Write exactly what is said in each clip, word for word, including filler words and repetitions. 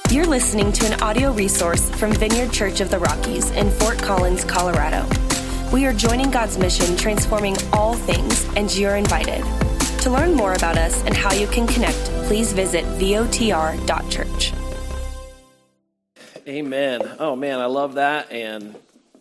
You're listening to an audio resource from Vineyard Church of the Rockies in Fort Collins, Colorado. We are joining God's mission, transforming all things, and you're invited. To learn more about us and how you can connect, please visit V O T R dot church. Amen. Oh man, I love that. And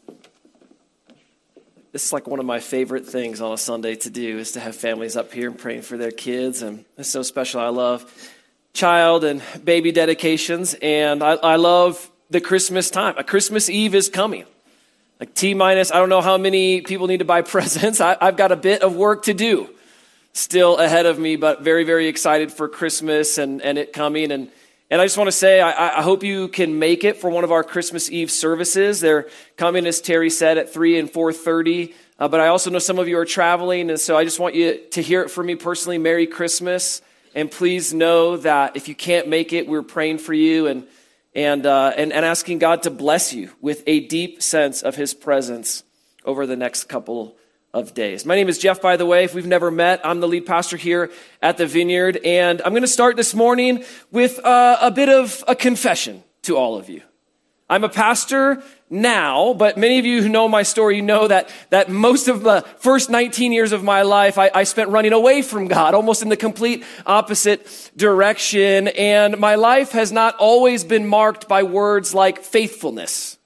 this is like one of my favorite things on a Sunday to do is to have families up here and praying for their kids. And it's so special. I love child and baby dedications, and I, I love the Christmas time. A Christmas Eve is coming. Like T minus, I don't know how many people need to buy presents. I, I've got a bit of work to do still ahead of me, but very, very excited for Christmas and, and it coming. And, and I just want to say, I, I hope you can make it for one of our Christmas Eve services. They're coming, as Terry said, at three and four thirty. Uh, but I also know some of you are traveling, and so I just want you to hear it from me personally. Merry Christmas. And please know that if you can't make it, we're praying for you and and, uh, and and asking God to bless you with a deep sense of his presence over the next couple of days. My name is Jeff, by the way. If we've never met, I'm the lead pastor here at the Vineyard. And I'm going to start this morning with uh, a bit of a confession to all of you. I'm a pastor now, but many of you who know my story, you know that, that most of the first nineteen years of my life, I, I spent running away from God, almost in the complete opposite direction. And my life has not always been marked by words like faithfulness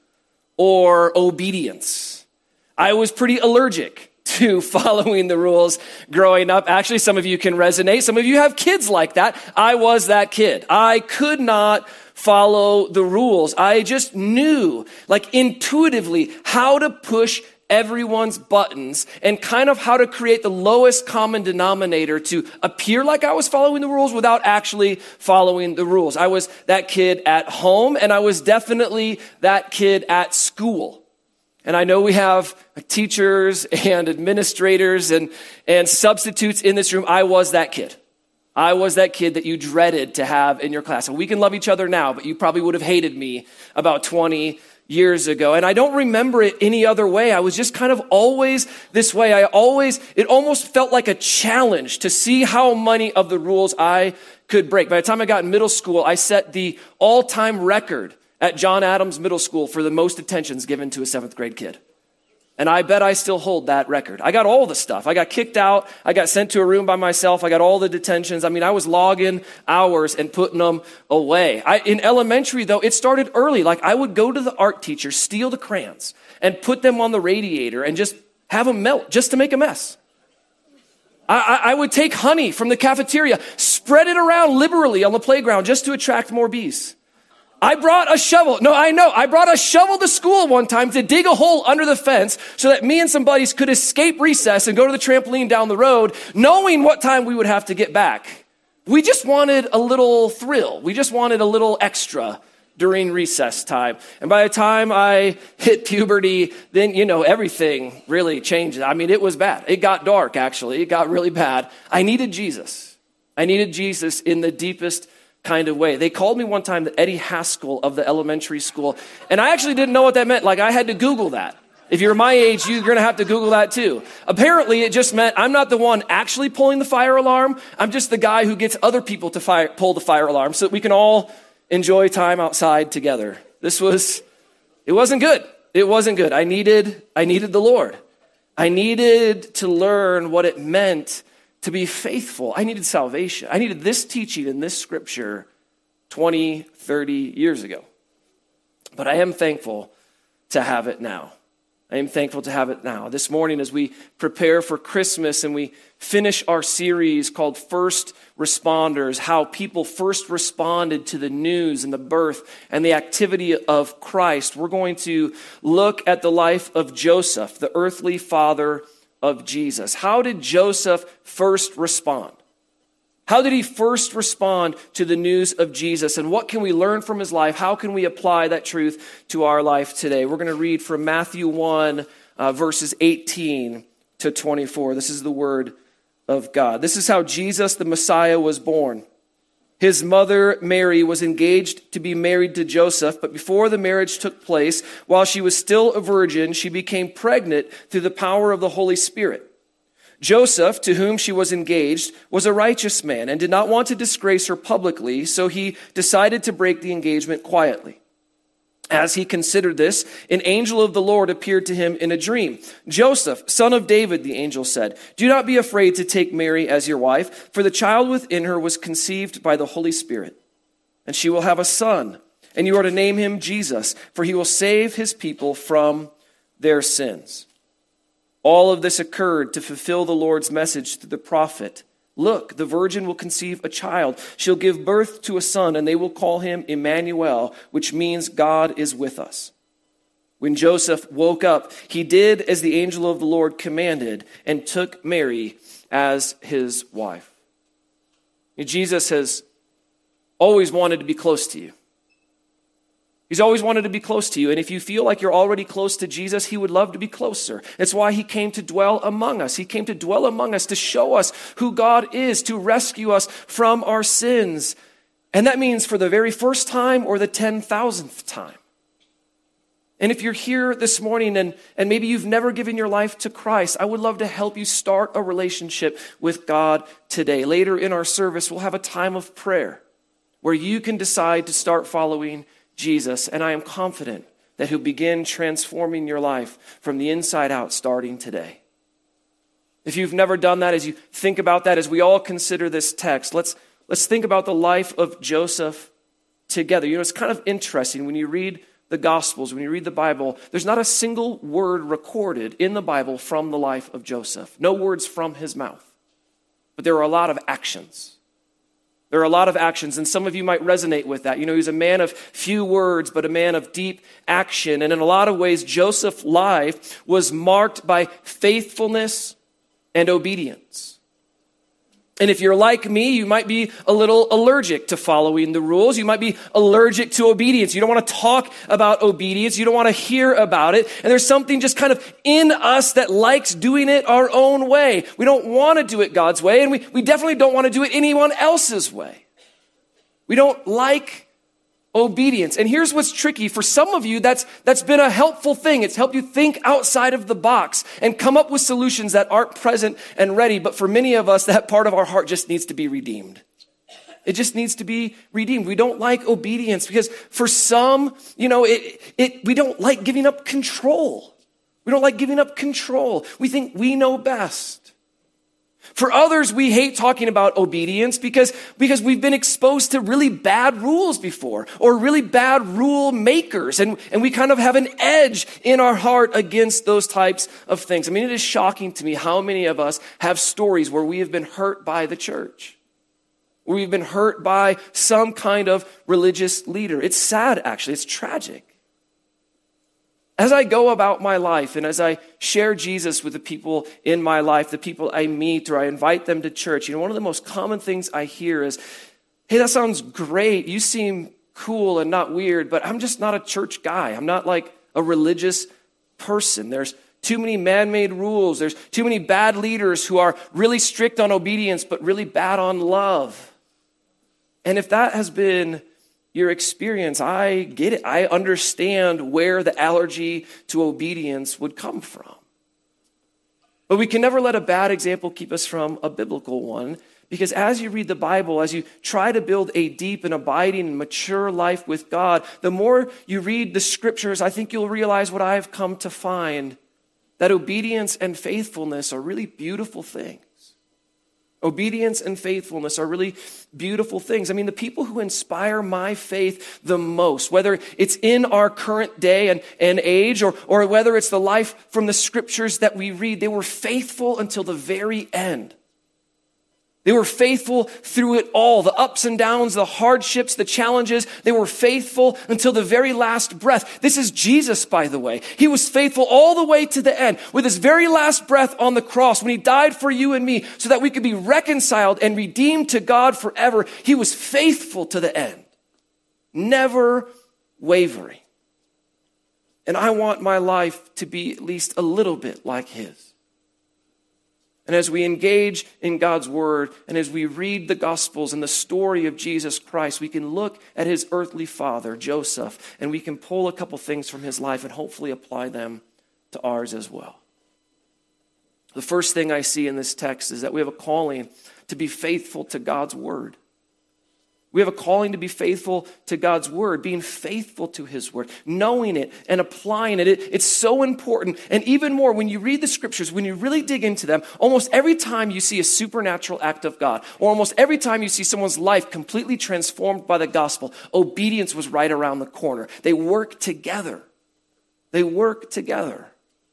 or obedience. I was pretty allergic to following the rules growing up. Actually, some of you can resonate. Some of you have kids like that. I was that kid. I could not follow the rules. I just knew, like intuitively, how to push everyone's buttons and kind of how to create the lowest common denominator to appear like I was following the rules without actually following the rules. I was that kid at home, and I was definitely that kid at school. And I know we have teachers and administrators and, and substitutes in this room. I was that kid. I was that kid that you dreaded to have in your class. And we can love each other now, but you probably would have hated me about twenty years ago. And I don't remember it any other way. I was just kind of always this way. I always, it almost felt like a challenge to see how many of the rules I could break. By the time I got in middle school, I set the all-time record at John Adams Middle School for the most attentions given to a seventh grade kid. And I bet I still hold that record. I got all the stuff. I got kicked out. I got sent to a room by myself. I got all the detentions. I mean, I was logging hours and putting them away. I, in elementary, though, it started early. Like I would go to the art teacher, steal the crayons, and put them on the radiator and just have them melt just to make a mess. I, I, I would take honey from the cafeteria, spread it around liberally on the playground just to attract more bees. I brought a shovel. No, I know. I brought a shovel to school one time to dig a hole under the fence so that me and some buddies could escape recess and go to the trampoline down the road, knowing what time we would have to get back. We just wanted a little thrill. We just wanted a little extra during recess time. And by the time I hit puberty, then, you know, everything really changed. I mean, it was bad. It got dark, actually. It got really bad. I needed Jesus. I needed Jesus in the deepest kind of way. They called me one time the Eddie Haskell of the elementary school, and I actually didn't know what that meant. Like, I had to Google that. If you're my age, you're going to have to Google that too. Apparently, it just meant I'm not the one actually pulling the fire alarm. I'm just the guy who gets other people to fire, pull the fire alarm so that we can all enjoy time outside together. This was, it wasn't good. It wasn't good. I needed, I needed the Lord. I needed to learn what it meant to be faithful. I needed salvation. I needed this teaching in this scripture twenty, thirty years ago. But I am thankful to have it now. I am thankful to have it now. This morning, as we prepare for Christmas and we finish our series called First Responders, how people first responded to the news and the birth and the activity of Christ, we're going to look at the life of Joseph, the earthly father of Jesus. How did Joseph first respond? How did he first respond to the news of Jesus? And what can we learn from his life? How can we apply that truth to our life today? We're going to read from Matthew one, uh, verses eighteen to twenty-four. This is the word of God. This is how Jesus, the Messiah, was born. His mother, Mary, was engaged to be married to Joseph, but before the marriage took place, while she was still a virgin, she became pregnant through the power of the Holy Spirit. Joseph, to whom she was engaged, was a righteous man and did not want to disgrace her publicly, so he decided to break the engagement quietly. As he considered this, an angel of the Lord appeared to him in a dream. "Joseph, son of David," the angel said, "do not be afraid to take Mary as your wife, for the child within her was conceived by the Holy Spirit. And she will have a son, and you are to name him Jesus, for he will save his people from their sins." All of this occurred to fulfill the Lord's message through the prophet. "Look, the virgin will conceive a child. She'll give birth to a son, and they will call him Emmanuel, which means God is with us." When Joseph woke up, he did as the angel of the Lord commanded and took Mary as his wife. Jesus has always wanted to be close to you. He's always wanted to be close to you. And if you feel like you're already close to Jesus, he would love to be closer. It's why he came to dwell among us. He came to dwell among us to show us who God is, to rescue us from our sins. And that means for the very first time or the ten thousandth time. And if you're here this morning and, and maybe you've never given your life to Christ, I would love to help you start a relationship with God today. Later in our service, we'll have a time of prayer where you can decide to start following Jesus, and I am confident that he'll begin transforming your life from the inside out starting today. If you've never done that, as you think about that, as we all consider this text, let's, let's think about the life of Joseph together. You know, it's kind of interesting when you read the Gospels, when you read the Bible, there's not a single word recorded in the Bible from the life of Joseph. No words from his mouth. But there are a lot of actions. There are a lot of actions, and some of you might resonate with that. You know, he's a man of few words, but a man of deep action. And in a lot of ways, Joseph's life was marked by faithfulness and obedience. And if you're like me, you might be a little allergic to following the rules. You might be allergic to obedience. You don't want to talk about obedience. You don't want to hear about it. And there's something just kind of in us that likes doing it our own way. We don't want to do it God's way, and we, we definitely don't want to do it anyone else's way. We don't like obedience. And here's what's tricky. For some of you, that's that's been a helpful thing. It's helped you think outside of the box and come up with solutions that aren't present and ready. But for many of us, that part of our heart just needs to be redeemed. It just needs to be redeemed. We don't like obedience because for some, you know, it it we don't like giving up control. We don't like giving up control. We think we know best. For others, we hate talking about obedience because, because we've been exposed to really bad rules before or really bad rule makers. And, and we kind of have an edge in our heart against those types of things. I mean, it is shocking to me how many of us have stories where we have been hurt by the church, where we've been hurt by some kind of religious leader. It's sad, actually. It's tragic. As I go about my life and as I share Jesus with the people in my life, the people I meet or I invite them to church, you know, one of the most common things I hear is, "Hey, that sounds great. You seem cool and not weird, but I'm just not a church guy. I'm not like a religious person. There's too many man-made rules. There's too many bad leaders who are really strict on obedience, but really bad on love." And if that has been your experience, I get it. I understand where the allergy to obedience would come from. But we can never let a bad example keep us from a biblical one, because as you read the Bible, as you try to build a deep and abiding and mature life with God, the more you read the scriptures, I think you'll realize what I've come to find, that obedience and faithfulness are really beautiful things. Obedience and faithfulness are really beautiful things. I mean, the people who inspire my faith the most, whether it's in our current day and, and age, or, or whether it's the life from the scriptures that we read, they were faithful until the very end. They were faithful through it all, the ups and downs, the hardships, the challenges. They were faithful until the very last breath. This is Jesus, by the way. He was faithful all the way to the end with his very last breath on the cross when he died for you and me so that we could be reconciled and redeemed to God forever. He was faithful to the end, never wavering. And I want my life to be at least a little bit like his. And as we engage in God's word and as we read the Gospels and the story of Jesus Christ, we can look at his earthly father, Joseph, and we can pull a couple things from his life and hopefully apply them to ours as well. The first thing I see in this text is that we have a calling to be faithful to God's word. We have a calling to be faithful to God's word, being faithful to his word, knowing it and applying it. it. It's so important. And even more, when you read the scriptures, when you really dig into them, almost every time you see a supernatural act of God, or almost every time you see someone's life completely transformed by the gospel, obedience was right around the corner. They work together. They work together.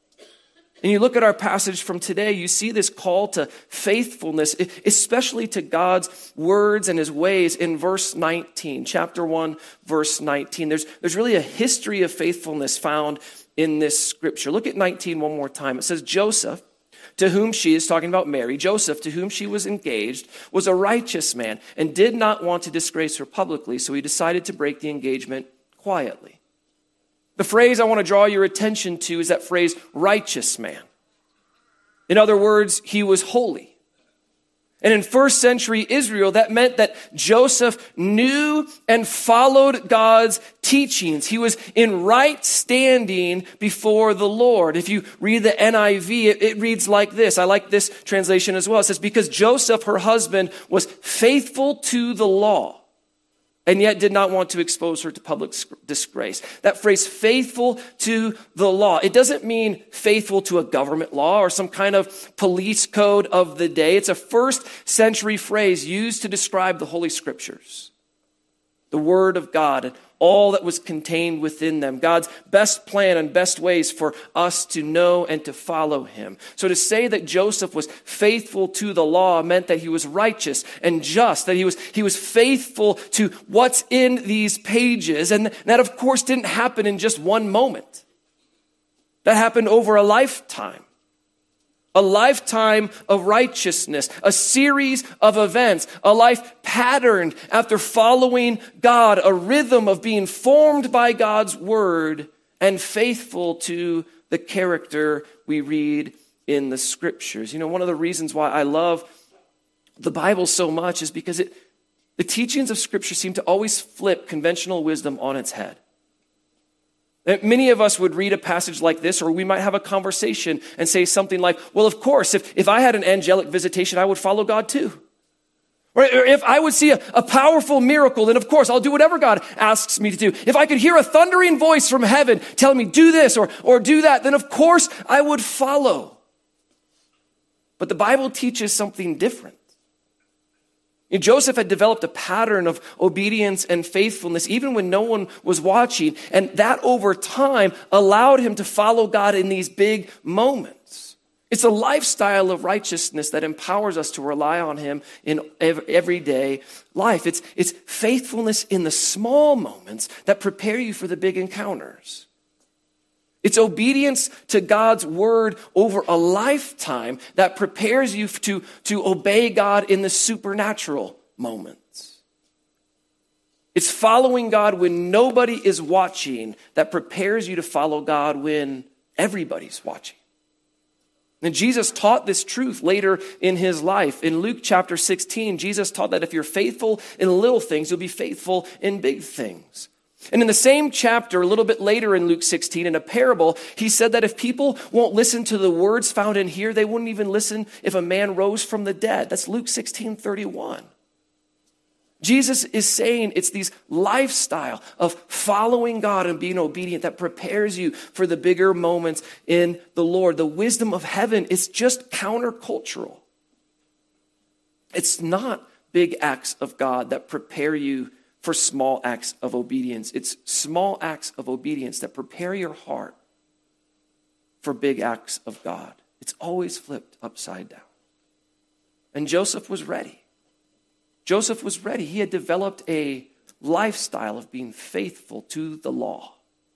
And you look at our passage from today, you see this call to faithfulness, especially to God's words and his ways in verse nineteen, chapter one, verse nineteen. There's, there's really a history of faithfulness found in this scripture. Look at nineteen one more time. It says, Joseph, to whom she is talking about Mary, Joseph, to whom she was engaged, was a righteous man and did not want to disgrace her publicly, so he decided to break the engagement quietly. The phrase I want to draw your attention to is that phrase, righteous man. In other words, he was holy. And in first century Israel, that meant that Joseph knew and followed God's teachings. He was in right standing before the Lord. If you read the N I V, it, it reads like this. I like this translation as well. It says, because Joseph, her husband, was faithful to the law, and yet did not want to expose her to public disgrace. That phrase, faithful to the law, it doesn't mean faithful to a government law or some kind of police code of the day. It's a first century phrase used to describe the Holy Scriptures, the Word of God, and all that was contained within them, God's best plan and best ways for us to know and to follow him. So to say that Joseph was faithful to the law meant that he was righteous and just, that he was, he was faithful to what's in these pages. And that, of course, didn't happen in just one moment. That happened over a lifetime. A lifetime of righteousness, a series of events, a life patterned after following God, a rhythm of being formed by God's word and faithful to the character we read in the scriptures. You know, one of the reasons why I love the Bible so much is because it, the teachings of scripture seem to always flip conventional wisdom on its head. Many of us would read a passage like this, or we might have a conversation and say something like, well, of course, if, if I had an angelic visitation, I would follow God too. Or if I would see a, a powerful miracle, then of course, I'll do whatever God asks me to do. If I could hear a thundering voice from heaven telling me, do this or, or do that, then of course, I would follow. But the Bible teaches something different. And Joseph had developed a pattern of obedience and faithfulness even when no one was watching. And that over time allowed him to follow God in these big moments. It's a lifestyle of righteousness that empowers us to rely on him in everyday life. It's, it's faithfulness in the small moments that prepare you for the big encounters. It's obedience to God's word over a lifetime that prepares you to, to obey God in the supernatural moments. It's following God when nobody is watching that prepares you to follow God when everybody's watching. And Jesus taught this truth later in his life. In Luke chapter sixteen, Jesus taught that if you're faithful in little things, you'll be faithful in big things. And in the same chapter, a little bit later in Luke sixteen, in a parable, he said that if people won't listen to the words found in here, they wouldn't even listen if a man rose from the dead. That's Luke sixteen thirty-one. Jesus is saying it's these lifestyle of following God and being obedient that prepares you for the bigger moments in the Lord. The wisdom of heaven is just countercultural. It's not big acts of God that prepare you for small acts of obedience. It's small acts of obedience that prepare your heart for big acts of God. It's always flipped upside down. And Joseph was ready. Joseph was ready. He had developed a lifestyle of being faithful to the law,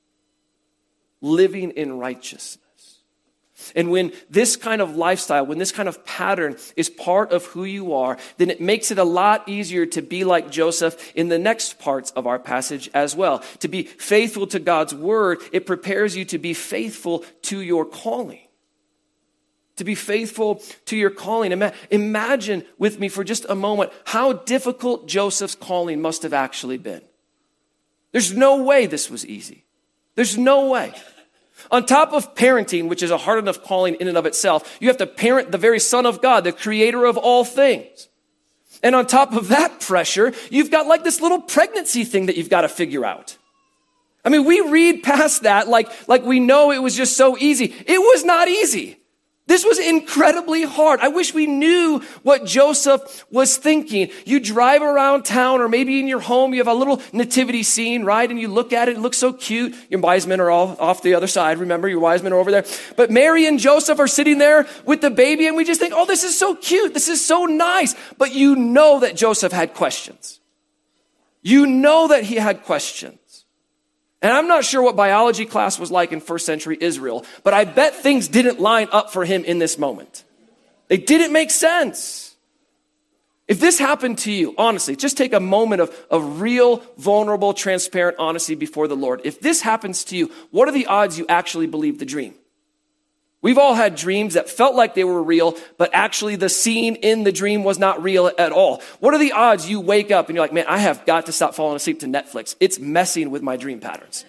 living in righteousness. And when this kind of lifestyle, when this kind of pattern is part of who you are, then it makes it a lot easier to be like Joseph in the next parts of our passage as well. To be faithful to God's word, it prepares you to be faithful to your calling. To be faithful to your calling. Ima- Imagine with me for just a moment how difficult Joseph's calling must have actually been. There's no way this was easy. There's no way. On top of parenting, which is a hard enough calling in and of itself, you have to parent the very Son of God, the creator of all things. And on top of that pressure, you've got like this little pregnancy thing that you've got to figure out. I mean, we read past that like, like we know it was just so easy. It was not easy. This was incredibly hard. I wish we knew what Joseph was thinking. You drive around town, or maybe in your home, you have a little nativity scene, right? And you look at it, it looks so cute. Your wise men are all off the other side. Remember, your wise men are over there. But Mary and Joseph are sitting there with the baby, and we just think, oh, this is so cute. This is so nice. But you know that Joseph had questions. You know that he had questions. And I'm not sure what biology class was like in first century Israel, but I bet things didn't line up for him in this moment. They didn't make sense. If this happened to you, honestly, just take a moment of, of real, vulnerable, transparent honesty before the Lord. If this happens to you, what are the odds you actually believe the dream? We've all had dreams that felt like they were real, but actually the scene in the dream was not real at all. What are the odds you wake up and you're like, man, I have got to stop falling asleep to Netflix. It's messing with my dream patterns.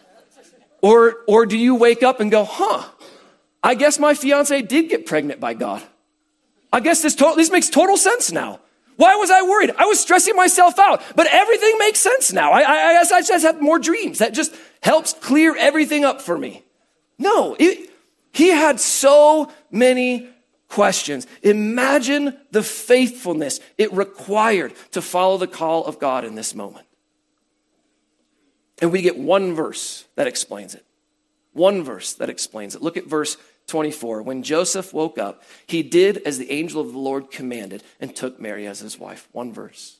Or, or do you wake up and go, huh, I guess my fiance did get pregnant by God. I guess this, to- this makes total sense now. Why was I worried? I was stressing myself out, but everything makes sense now. I, I, I guess I just have more dreams. That just helps clear everything up for me. No, it, he had so many questions. Imagine the faithfulness it required to follow the call of God in this moment. And we get one verse that explains it. One verse that explains it. Look at verse twenty-four. When Joseph woke up, he did as the angel of the Lord commanded and took Mary as his wife. One verse.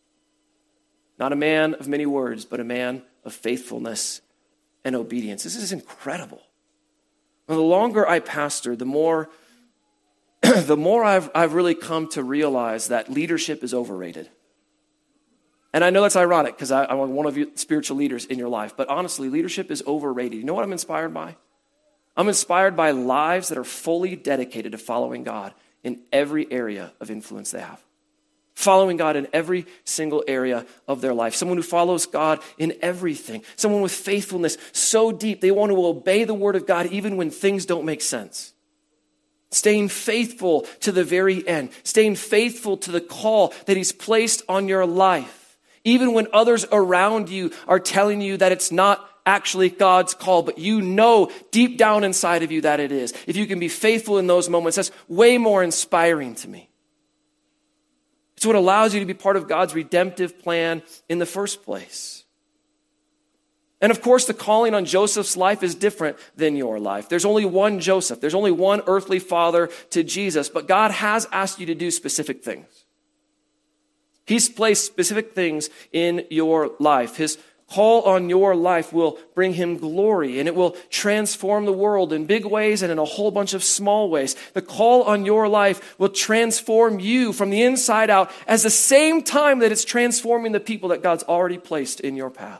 Not a man of many words, but a man of faithfulness and obedience. This is incredible. Well, the longer I pastor, the more, the more I've, I've really come to realize that leadership is overrated. And I know that's ironic because I'm one of you spiritual leaders in your life. But honestly, leadership is overrated. You know what I'm inspired by? I'm inspired by lives that are fully dedicated to following God in every area of influence they have. Following God in every single area of their life. Someone who follows God in everything. Someone with faithfulness so deep they want to obey the word of God even when things don't make sense. Staying faithful to the very end. Staying faithful to the call that he's placed on your life. Even when others around you are telling you that it's not actually God's call, but you know deep down inside of you that it is. If you can be faithful in those moments, that's way more inspiring to me. It's what allows you to be part of God's redemptive plan in the first place. And of course, the calling on Joseph's life is different than your life. There's only one Joseph. There's only one earthly father to Jesus, but God has asked you to do specific things. He's placed specific things in your life. His call on your life will bring him glory, and it will transform the world in big ways and in a whole bunch of small ways. The call on your life will transform you from the inside out at the same time that it's transforming the people that God's already placed in your path.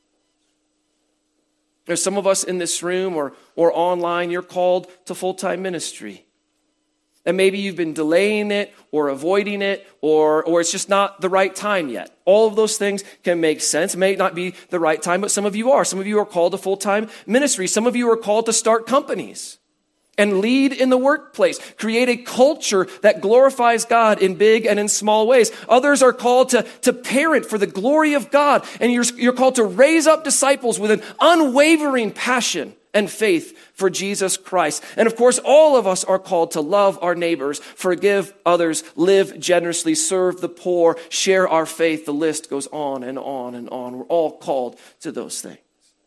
There's some of us in this room or, or online, you're called to full-time ministry. And maybe you've been delaying it or avoiding it or, or it's just not the right time yet. All of those things can make sense. It may not be the right time, but some of you are. Some of you are called to full-time ministry. Some of you are called to start companies and lead in the workplace. Create a culture that glorifies God in big and in small ways. Others are called to, to parent for the glory of God. And you're, you're called to raise up disciples with an unwavering passion and faith for Jesus Christ. And of course, all of us are called to love our neighbors, forgive others, live generously, serve the poor, share our faith. The list goes on and on and on. We're all called to those things.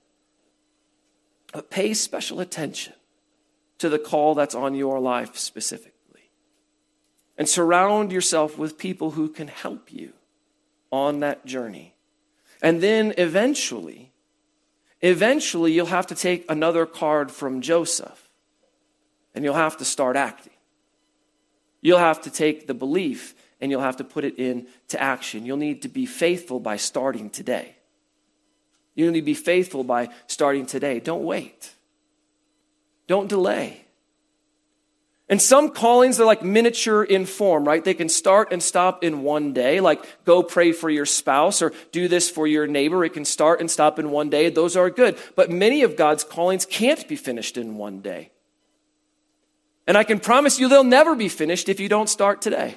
But pay special attention to the call that's on your life specifically. And surround yourself with people who can help you on that journey. And then eventually, Eventually, you'll have to take another card from Joseph, and you'll have to start acting. You'll have to take the belief, and you'll have to put it into action. You'll need to be faithful by starting today. You need to be faithful by starting today. Don't wait. Don't delay. And some callings, they're like miniature in form, right? They can start and stop in one day, like go pray for your spouse or do this for your neighbor. It can start and stop in one day. Those are good. But many of God's callings can't be finished in one day. And I can promise you they'll never be finished if you don't start today.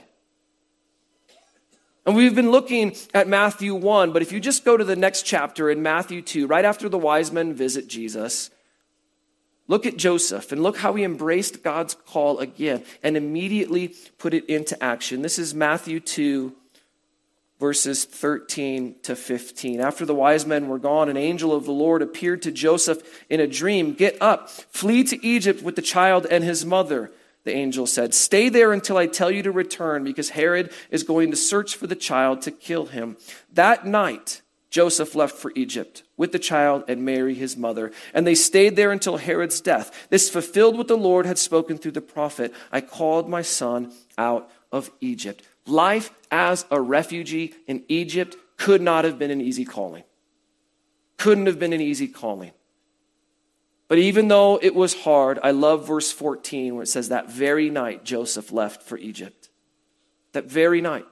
And we've been looking at Matthew one, but if you just go to the next chapter in Matthew two, right after the wise men visit Jesus, look at Joseph and look how he embraced God's call again and immediately put it into action. This is Matthew two, verses thirteen to fifteen. After the wise men were gone, an angel of the Lord appeared to Joseph in a dream. Get up, flee to Egypt with the child and his mother, the angel said. Stay there until I tell you to return, because Herod is going to search for the child to kill him. That night, Joseph left for Egypt with the child and Mary, his mother, and they stayed there until Herod's death. This fulfilled what the Lord had spoken through the prophet. I called my son out of Egypt. Life as a refugee in Egypt could not have been an easy calling. Couldn't have been an easy calling. But even though it was hard, I love verse fourteen where it says that very night Joseph left for Egypt. That very night.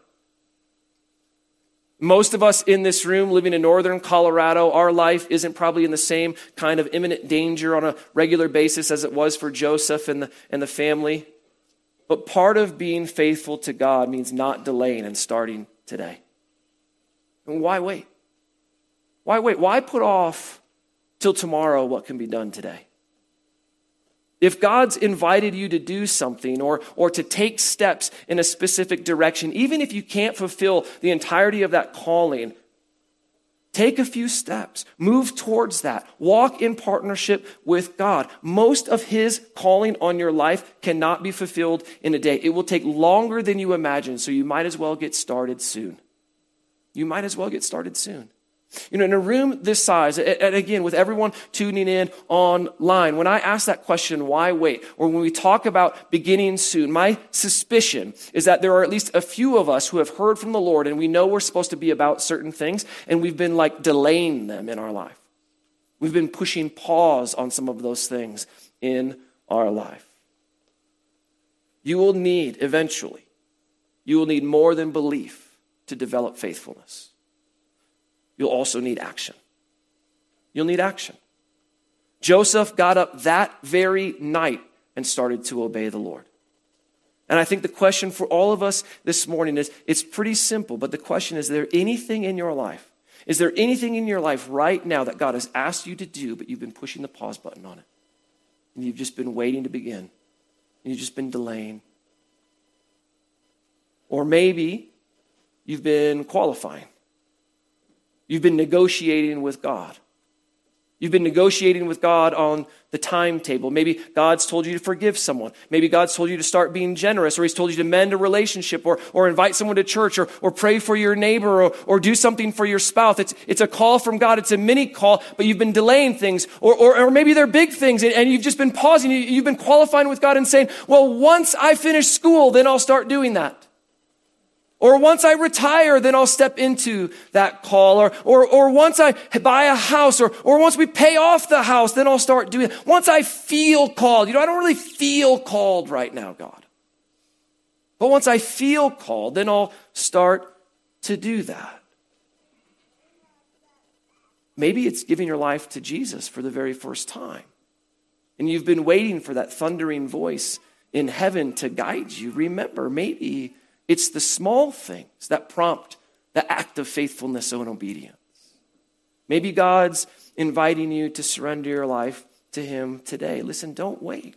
Most of us in this room living in northern Colorado, our life isn't probably in the same kind of imminent danger on a regular basis as it was for Joseph and the, and the family. But part of being faithful to God means not delaying and starting today. And why wait? Why wait? Why put off till tomorrow what can be done today? If God's invited you to do something or, or to take steps in a specific direction, even if you can't fulfill the entirety of that calling, take a few steps. Move towards that. Walk in partnership with God. Most of his calling on your life cannot be fulfilled in a day. It will take longer than you imagine, so you might as well get started soon. You might as well get started soon. You know, in a room this size, and again, with everyone tuning in online, when I ask that question, why wait? Or when we talk about beginning soon, my suspicion is that there are at least a few of us who have heard from the Lord and we know we're supposed to be about certain things and we've been like delaying them in our life. We've been pushing pause on some of those things in our life. You will need, eventually, you will need more than belief to develop faithfulness. You'll also need action. You'll need action. Joseph got up that very night and started to obey the Lord. And I think the question for all of us this morning is, it's pretty simple, but the question is, is there anything in your life? Is there anything in your life right now that God has asked you to do, but you've been pushing the pause button on it? And you've just been waiting to begin. And you've just been delaying. Or maybe you've been qualifying. You've been negotiating with God. You've been negotiating with God on the timetable. Maybe God's told you to forgive someone. Maybe God's told you to start being generous, or he's told you to mend a relationship, or, or invite someone to church, or, or pray for your neighbor, or, or do something for your spouse. It's, it's a call from God. It's a mini call, but you've been delaying things. Or, or, or maybe they're big things, and, and you've just been pausing. You, you've been qualifying with God and saying, well, once I finish school, then I'll start doing that. Or once I retire, then I'll step into that call. Or, or, or once I buy a house, or, or once we pay off the house, then I'll start doing it. Once I feel called. You know, I don't really feel called right now, God. But once I feel called, then I'll start to do that. Maybe it's giving your life to Jesus for the very first time. And you've been waiting for that thundering voice in heaven to guide you. Remember, maybe it's the small things that prompt the act of faithfulness and obedience. Maybe God's inviting you to surrender your life to him today. Listen, don't wait.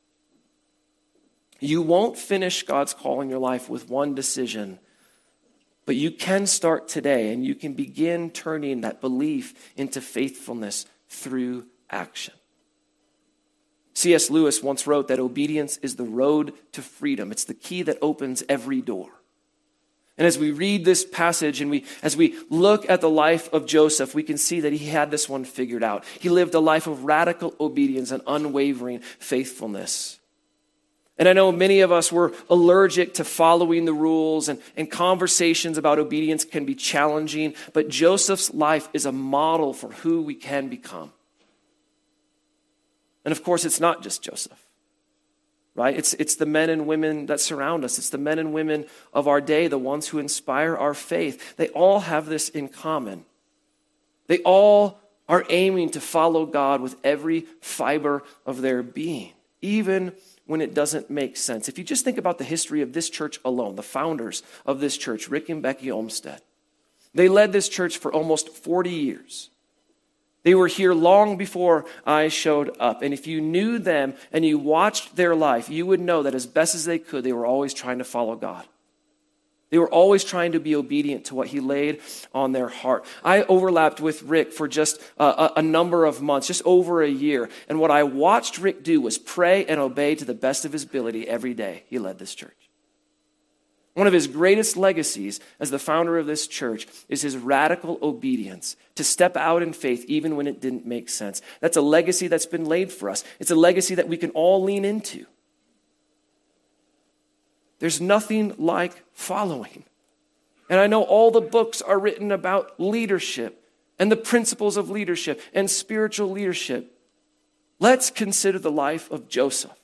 You won't finish God's call in your life with one decision, but you can start today, and you can begin turning that belief into faithfulness through action. C S Lewis once wrote that obedience is the road to freedom. It's the key that opens every door. And as we read this passage and we, as we look at the life of Joseph, we can see that he had this one figured out. He lived a life of radical obedience and unwavering faithfulness. And I know many of us were allergic to following the rules, and, and conversations about obedience can be challenging, but Joseph's life is a model for who we can become. And of course, it's not just Joseph. right? It's, it's the men and women that surround us. It's the men and women of our day, the ones who inspire our faith. They all have this in common. They all are aiming to follow God with every fiber of their being, even when it doesn't make sense. If you just think about the history of this church alone, the founders of this church, Rick and Becky Olmsted, they led this church for almost forty years. They were here long before I showed up. And if you knew them and you watched their life, you would know that as best as they could, they were always trying to follow God. They were always trying to be obedient to what he laid on their heart. I overlapped with Rick for just a, a number of months, just over a year. And what I watched Rick do was pray and obey to the best of his ability every day he led this church. One of his greatest legacies as the founder of this church is his radical obedience to step out in faith even when it didn't make sense. That's a legacy that's been laid for us. It's a legacy that we can all lean into. There's nothing like following. And I know all the books are written about leadership and the principles of leadership and spiritual leadership. Let's consider the life of Joseph,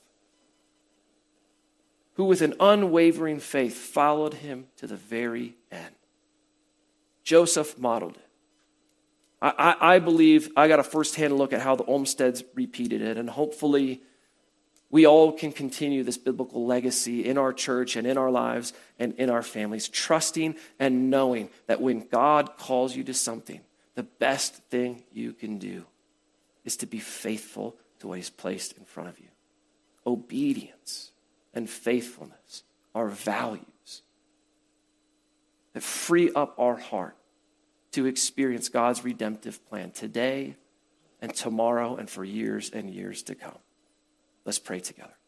who with an unwavering faith followed him to the very end. Joseph modeled it. I, I, I believe I got a firsthand look at how the Olmsteds repeated it, and hopefully we all can continue this biblical legacy in our church and in our lives and in our families, trusting and knowing that when God calls you to something, the best thing you can do is to be faithful to what he's placed in front of you. Obedience and faithfulness are values that free up our heart to experience God's redemptive plan today and tomorrow and for years and years to come. Let's pray together.